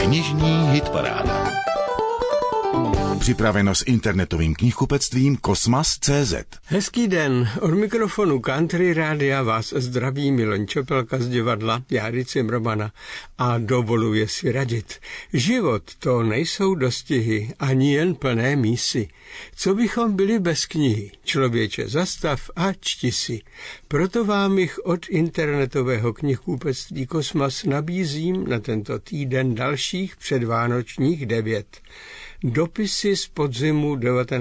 Knižní hitparáda. Připraveno s internetovým knihkupectvím Kosmas.cz. Hezký den, od mikrofonu Country Rádia vás zdraví Milan Čepelka z divadla, já Ricím Romana a dovoluje si radit. Život to nejsou dostihy, ani jen plné mísy. Co bychom byli bez knihy? Člověče, zastav a čti si. Proto vám jich od internetového knihkupectví Kosmas nabízím na tento týden dalších předvánočních 9. Dopisy z podzimu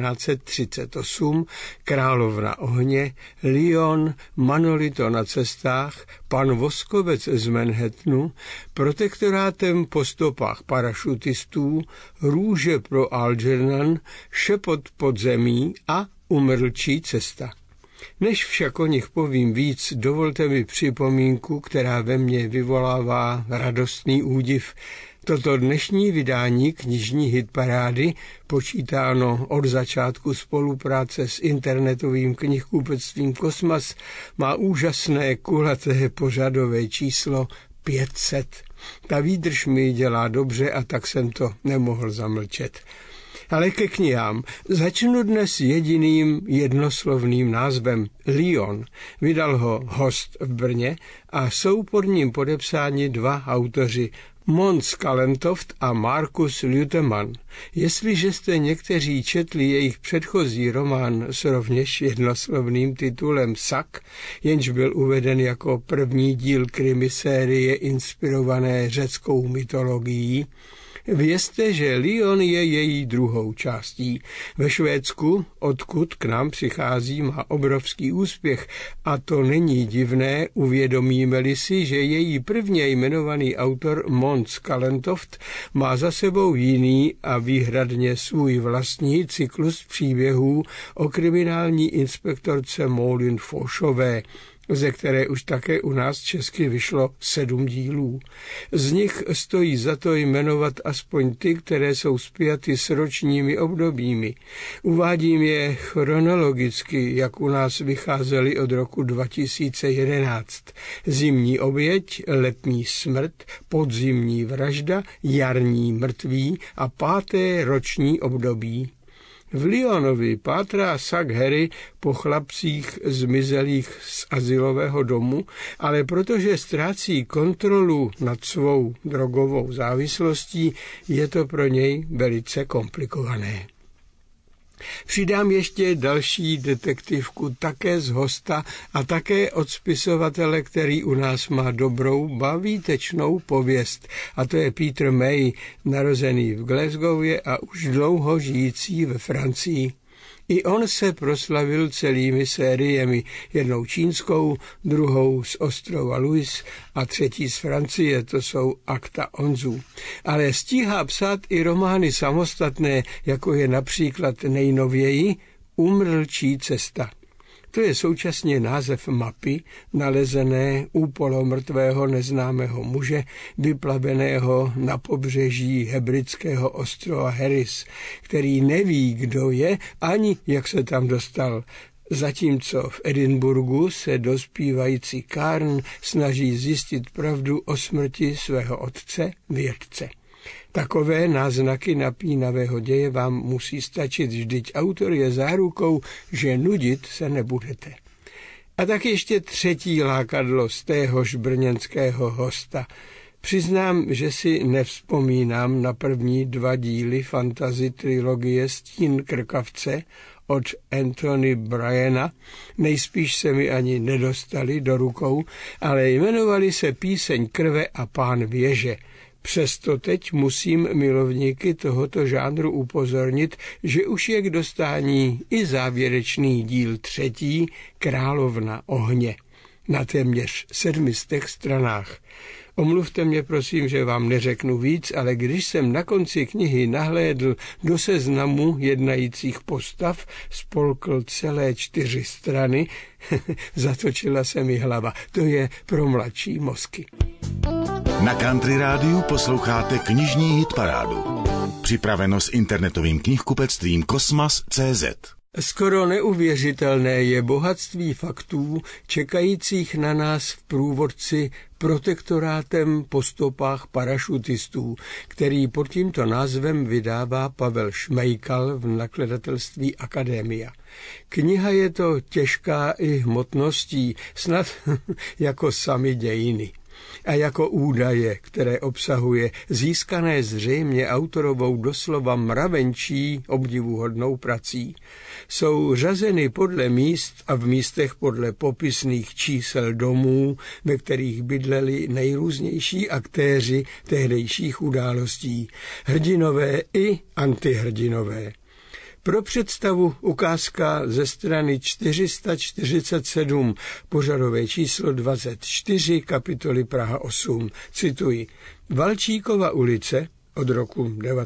1938, Královna ohně, Lyon, Manolito na cestách, Pan Voskovec z Manhattanu, Protektorátem po stopách parašutistů, Růže pro Algernon, Šepot podzemí a Umrlčí cesta. Než však o nich povím víc, dovolte mi připomínku, která ve mně vyvolává radostný údiv. Toto dnešní vydání knižní hitparády, počítáno od začátku spolupráce s internetovým knihkupectvím Kosmas, má úžasné kulaté pořadové číslo 500. Ta výdrž mi dělá dobře a tak jsem to nemohl zamlčet. Ale ke knihám. Začnu dnes jediným jednoslovným názvem Lyon. Vydal ho Host v Brně a jsou pod ním podepsáni dva autoři, Mons Kallentoft a Markus Lütemann. Jestliže jste někteří četli jejich předchozí román s rovněž jednoslovným titulem Sak, jenž byl uveden jako první díl krimisérie inspirované řeckou mytologií, vězte, že Lyon je její druhou částí. Ve Švédsku, odkud k nám přichází, má obrovský úspěch a to není divné, uvědomíme-li si, že její prvně jmenovaný autor Mons Kallentoft má za sebou jiný a výhradně svůj vlastní cyklus příběhů o kriminální inspektorce Moulin Fochové, ze které už také u nás česky vyšlo 7 dílů. Z nich stojí za to jmenovat aspoň ty, které jsou spjaty s ročními obdobími. Uvádím je chronologicky, jak u nás vycházely od roku 2011. Zimní oběť, letní smrt, podzimní vražda, jarní mrtví a 5. roční období. V Lyonovi pátrá Sak Harry po chlapcích zmizelých z azylového domu, ale protože ztrácí kontrolu nad svou drogovou závislostí, je to pro něj velice komplikované. Přidám ještě další detektivku, také z Hosta a také od spisovatele, který u nás má dobrou, ba výtečnou pověst. A to je Peter May, narozený v Glasgowě a už dlouho žijící ve Francii. I on se proslavil celými sériemi, jednou čínskou, druhou z ostrova Louis a třetí z Francie, to jsou Akta Onzu. Ale stíhá psát i romány samostatné, jako je například nejnověji Umrlčí cesta. To je současně název mapy, nalezené u polomrtvého neznámého muže, vyplaveného na pobřeží hebridského ostrova Harris, který neví, kdo je, ani jak se tam dostal. Zatímco v Edinburgu se dospívající Karen snaží zjistit pravdu o smrti svého otce, vědce. Takové náznaky napínavého děje vám musí stačit, vždyť autor je zárukou, že nudit se nebudete. A tak ještě třetí lákadlo z téhož brněnského Hosta. Přiznám, že si nevzpomínám na první 2 díly fantasy trilogie Stín krkavce od Anthony Bryana, nejspíš se mi ani nedostali do rukou, ale jmenovali se Píseň krve a Pán věže. Přesto teď musím milovníky tohoto žánru upozornit, že už je k dostání i závěrečný díl 3. Královna ohně na téměř 700 stranách. Omluvte mě prosím, že vám neřeknu víc, ale když jsem na konci knihy nahlédl do seznamu jednajících postav, spolkl celé 4 strany, zatočila se mi hlava. To je pro mladší mozky. Na Country Rádiu posloucháte knižní hitparádu. Připraveno s internetovým knihkupectvím Kosmas.cz. Skoro neuvěřitelné je bohatství faktů, čekajících na nás v průvodci protektorátem po stopách parašutistů, který pod tímto názvem vydává Pavel Šmejkal v nakladatelství Akademia. Kniha je to těžká i hmotností, snad jako samy dějiny. A jako údaje, které obsahuje, získané zřejmě autorovou doslova mravenčí obdivuhodnou prací, jsou řazeny podle míst a v místech podle popisných čísel domů, ve kterých bydleli nejrůznější aktéři tehdejších událostí, hrdinové i antihrdinové. Pro představu ukázka ze strany 447, pořadové číslo 24, kapitoly Praha 8. Cituji. Valčíkova ulice od roku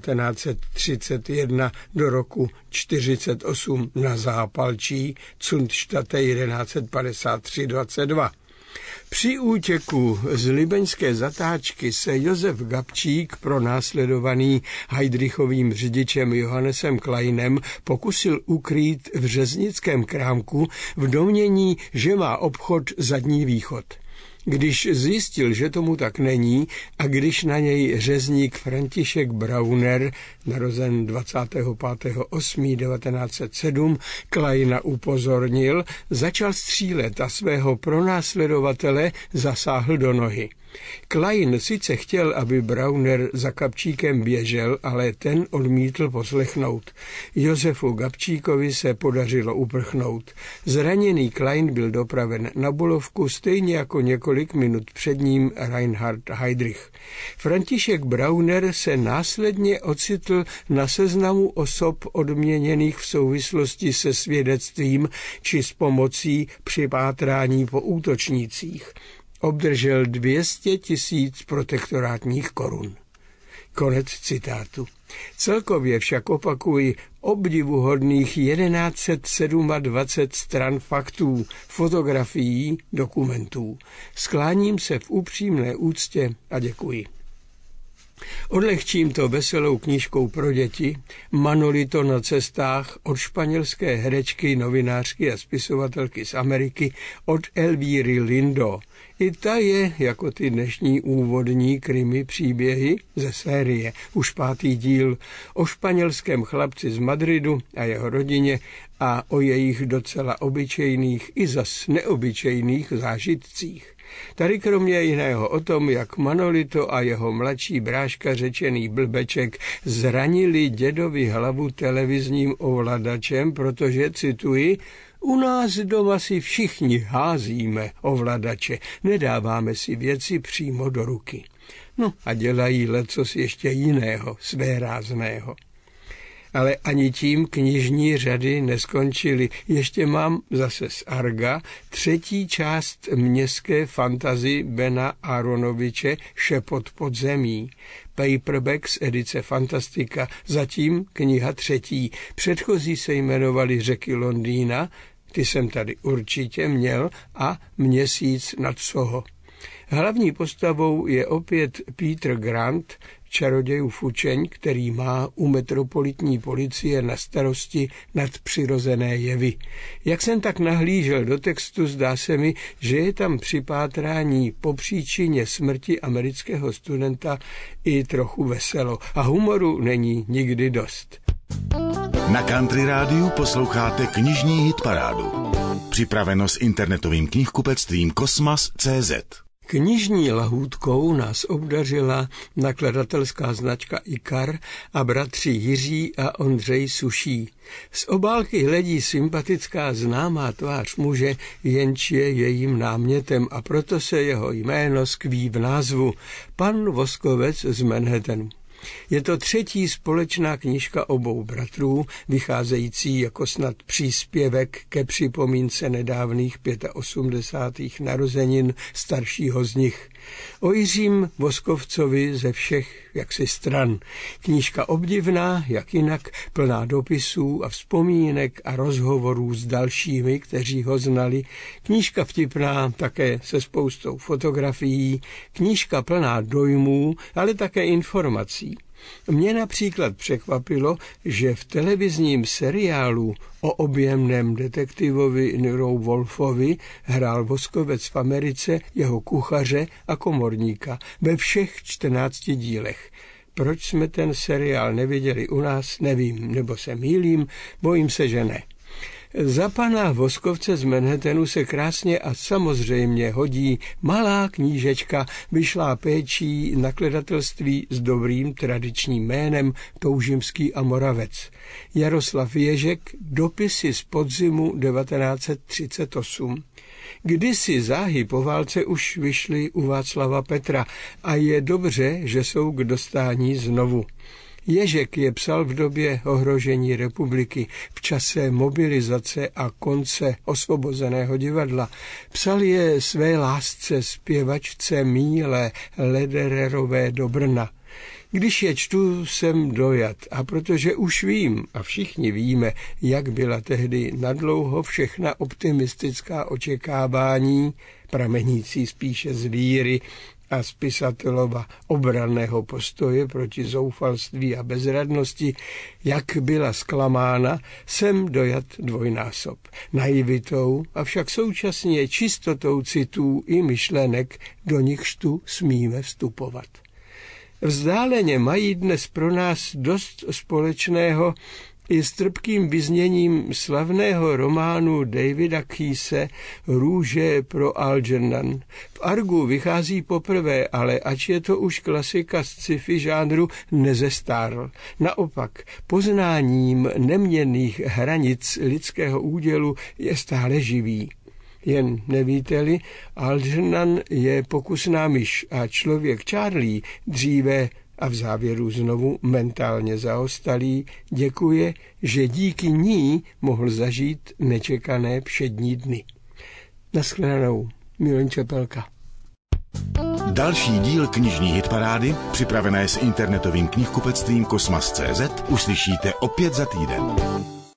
1931 do roku 1948 na Zápalčí, Zundstätte 1153-22. Při útěku z libeňské zatáčky se Josef Gabčík, pronásledovaný Heydrichovým řidičem Johannesem Kleinem, pokusil ukrýt v řeznickém krámku v domnění, že má obchod zadní východ. Když zjistil, že tomu tak není a když na něj řezník František Brauner, narozen 25.8.1907, Kleina upozornil, začal střílet a svého pronásledovatele zasáhl do nohy. Klein sice chtěl, aby Brauner za Gabčíkem běžel, ale ten odmítl poslechnout. Josefu Gabčíkovi se podařilo uprchnout. Zraněný Klein byl dopraven na Bulovku, stejně jako několik minut před ním Reinhard Heydrich. František Brauner se následně ocitl na seznamu osob odměněných v souvislosti se svědectvím či s pomocí při pátrání po útočnících. Obdržel 200 000 protektorátních korun. Konec citátu. Celkově však opakuji obdivuhodných 1127 stran faktů, fotografií, dokumentů. Skláním se v upřímné úctě a děkuji. Odlehčím to veselou knížkou pro děti, Manolito na cestách od španělské herečky, novinářky a spisovatelky z Ameriky, od Elvíry Lindo. I ta je, jako ty dnešní úvodní krimi příběhy ze série, už 5. díl, o španělském chlapci z Madridu a jeho rodině a o jejich docela obyčejných i zas neobyčejných zážitcích. Tady kromě jiného o tom, jak Manolito a jeho mladší bráška řečený Blbeček zranili dědovi hlavu televizním ovladačem, protože, cituji, u nás doma si všichni házíme ovladače, nedáváme si věci přímo do ruky. No a dělají lecos ještě jiného, svérázného. Ale ani tím knižní řady neskončily. Ještě mám zase z Arga 3. část městské fantasy Bena Aronoviče Šepot pod zemí. Paperback z edice Fantastika, zatím kniha 3. Předchozí se jmenovaly Řeky Londýna, ty jsem tady určitě měl, a Měsíc nad Soho. Hlavní postavou je opět Peter Grant, čarodějův učeň, který má u metropolitní policie na starosti nadpřirozené jevy. Jak jsem tak nahlížel do textu, zdá se mi, že je tam při pátrání po příčině smrti amerického studenta i trochu veselo a humoru není nikdy dost. Na Country Rádiu posloucháte knižní hitparádu. Připraveno s internetovým knihkupectvím Kosmas.cz. Knižní lahůdkou nás obdařila nakladatelská značka Ikar a bratři Jiří a Ondřej Suší. Z obálky hledí sympatická známá tvář muže, jenž je jejím námětem, a proto se jeho jméno skví v názvu Pan Voskovec z Manhattanu. Je to 3. společná knížka obou bratrů, vycházející jako snad příspěvek ke připomínce nedávných 85. narozenin staršího z nich. O Jiřím Voskovcovi ze všech jaksi stran. Knížka obdivná, jak jinak, plná dopisů a vzpomínek a rozhovorů s dalšími, kteří ho znali. Knížka vtipná, také se spoustou fotografií. Knížka plná dojmů, ale také informací. Mě například překvapilo, že v televizním seriálu o objemném detektivovi Nero Wolfovi hrál Voskovec v Americe jeho kuchaře a komorníka ve všech 14 dílech. Proč jsme ten seriál neviděli u nás, nevím, nebo se mýlím, bojím se, že ne. Za pana Voskovce z Manhattanu se krásně a samozřejmě hodí malá knížečka vyšlá péčí nakladatelství s dobrým tradičním jménem Toužimský a Moravec. Jaroslav Ježek, dopisy z podzimu 1938. Kdysi záhy po válce už vyšly u Václava Petra a je dobře, že jsou k dostání znovu. Ježek je psal v době ohrožení republiky, v čase mobilizace a konce Osvobozeného divadla. Psal je své lásce zpěvačce Míle Ledererové do Brna. Když je čtu, jsem dojat, a protože už vím, a všichni víme, jak byla tehdy nadlouho všechna optimistická očekávání, pramenící spíše z víry a spisatelova obranného postoje proti zoufalství a bezradnosti, jak byla zklamána, jsem dojat dvojnásob. Naivitou, avšak současně čistotou citů i myšlenek, do nichž tu smíme vstupovat. Vzdáleně mají dnes pro nás dost společného i s trpkým vyzněním slavného románu Davida Keyese Růže pro Algernon. V Argu vychází poprvé, ale ač je to už klasika z sci-fi žánru, nezestárl. Naopak, poznáním neměnných hranic lidského údělu je stále živý. Jen nevíte-li, Algernon je pokusná myš a člověk Charlie dříve a v závěru znovu mentálně zaostalý děkuje, že díky ní mohl zažít nečekané všední dny. Naschledanou, Miloň Čepelka. Další díl knižní hitparády, připravené s internetovým knihkupectvím Kosmas.cz, uslyšíte opět za týden.